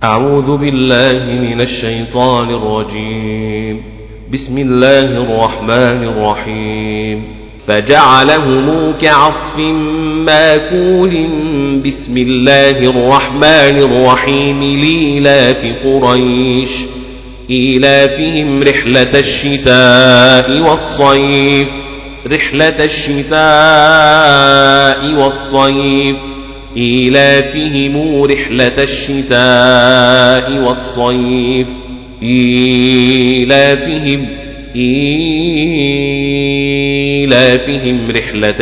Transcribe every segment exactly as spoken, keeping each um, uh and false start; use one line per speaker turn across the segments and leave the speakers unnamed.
أعوذ بالله من الشيطان الرجيم. بسم الله الرحمن الرحيم. فجعلهم كعصف ماكول. بسم الله الرحمن الرحيم. لإيلاف قريش إيلافهم رحلة الشتاء والصيف رحلة الشتاء والصيف إيلافهم رحلة الشتاء والصيف إيلافهم إيلافهم رحلة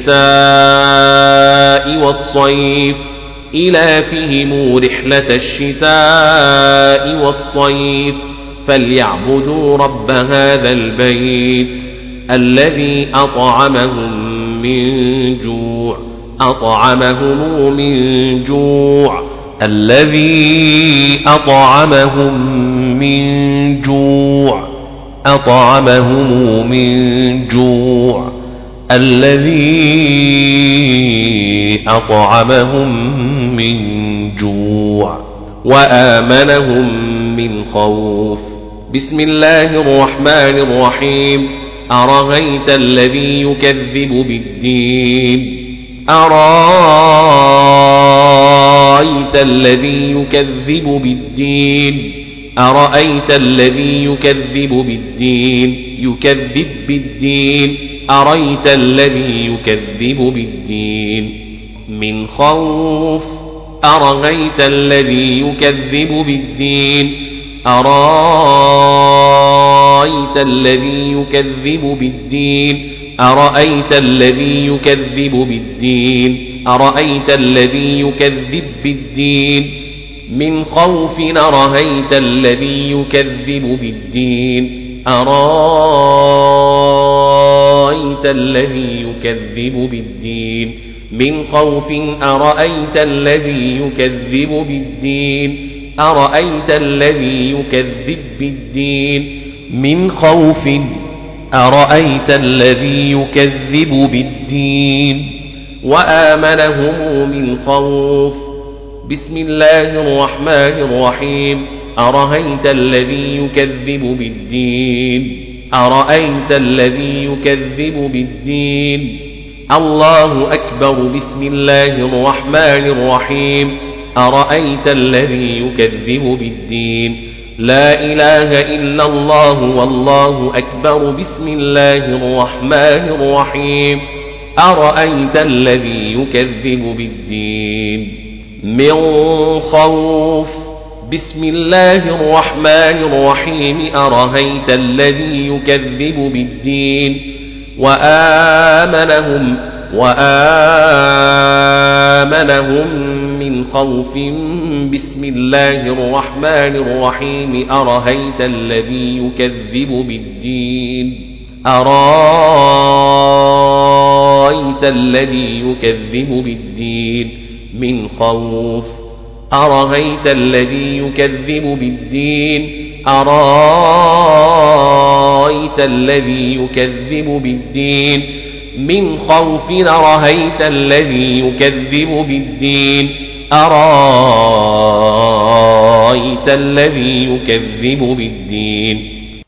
الشتاء والصيف إيلافهم رحلة الشتاء والصيف فليعبدوا رب هذا البيت الذي أطعمهم من جوع أطعمهم من جوع الذي أطعمهم من جوع أطعمهم من جوع الذي أطعمهم من جوع وآمنهم من خوف. بسم الله الرحمن الرحيم. أرأيت الذي يكذب بالدين أرأيت الذي يكذب بالدين أرأيت الذي يكذب بالدين يكذب بالدين أرأيت الذي يكذب بالدين من خوف أرأيت الذي يكذب بالدين أرأيت الذي يكذب بالدين أرأيت الذي يكذب بالدين أرأيت الذي يكذب بالدين من خوف أرأيت الذي يكذب بالدين أرأيت الذي يكذب بالدين من خوف أرأيت الذي يكذب بالدين أرأيت الذي يكذب بالدين من خوف أرأيت الذي يكذب بالدين وآمنهم من خوف. بسم الله الرحمن الرحيم. أرأيت الذي يكذب بالدين أرأيت الذي يكذب بالدين الله أكبر. بسم الله الرحمن الرحيم. أرأيت الذي يكذب بالدين لا إله إلا الله والله أكبر. بسم الله الرحمن الرحيم. أرأيت الذي يكذب بالدين من خوف. بسم الله الرحمن الرحيم. أرأيت الذي يكذب بالدين وآمنهم وآمنهم من خوف. بسم الله الرحمن الرحيم. أرأيت الذي يكذب بالدين أرأيت الذي يكذب بالدين من خوف أرأيت الذي يكذب بالدين أرأيت الذي يكذب بالدين من خوف أرأيت الذي يكذب بالدين أرأيت الذي يكذب بالدين